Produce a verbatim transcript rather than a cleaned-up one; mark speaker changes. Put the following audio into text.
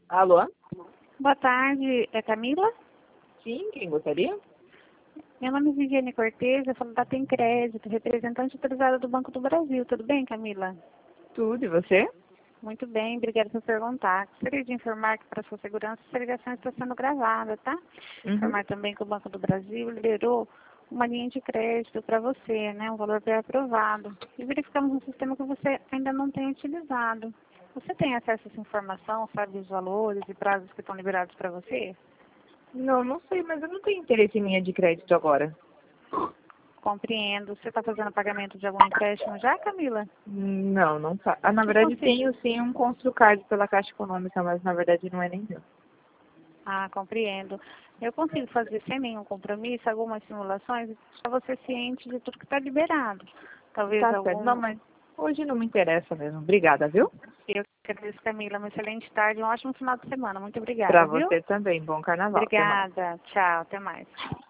Speaker 1: Alô?
Speaker 2: Boa tarde, é Camila?
Speaker 1: Sim, quem gostaria?
Speaker 2: Meu nome é Viviane Cortez, eu falo da Tem Crédito, representante autorizada do Banco do Brasil. Tudo bem, Camila?
Speaker 1: Tudo, e você?
Speaker 2: Muito bem, obrigada por perguntar. Gostaria de informar que, para sua segurança, essa ligação está sendo gravada, tá?
Speaker 1: Uhum.
Speaker 2: Informar também que o Banco do Brasil liberou uma linha de crédito para você, né? Um valor pré-aprovado. E verificamos no sistema que você ainda não tem utilizado. Você tem acesso a essa informação, sabe os valores e prazos que estão liberados para você?
Speaker 1: Não, não sei, mas eu não tenho interesse em linha de crédito agora.
Speaker 2: Compreendo. Você está fazendo pagamento de algum empréstimo já, Camila?
Speaker 1: Não, não tá. Ah, na
Speaker 2: Eu
Speaker 1: verdade
Speaker 2: consigo.
Speaker 1: tenho sim um Construcard pela Caixa Econômica, mas na verdade não é nem meu.
Speaker 2: Ah, compreendo. Eu consigo fazer sem nenhum compromisso algumas simulações para você ciente de tudo que está liberado. Talvez
Speaker 1: Tá certo. Não,
Speaker 2: algum...
Speaker 1: mas hoje não me interessa mesmo. Obrigada, viu?
Speaker 2: Eu que agradeço, Camila. Uma excelente tarde e um ótimo final de semana. Muito
Speaker 1: Pra
Speaker 2: obrigada, viu?
Speaker 1: você também. Bom carnaval. Até mais.
Speaker 2: Obrigada. Tchau. Até mais.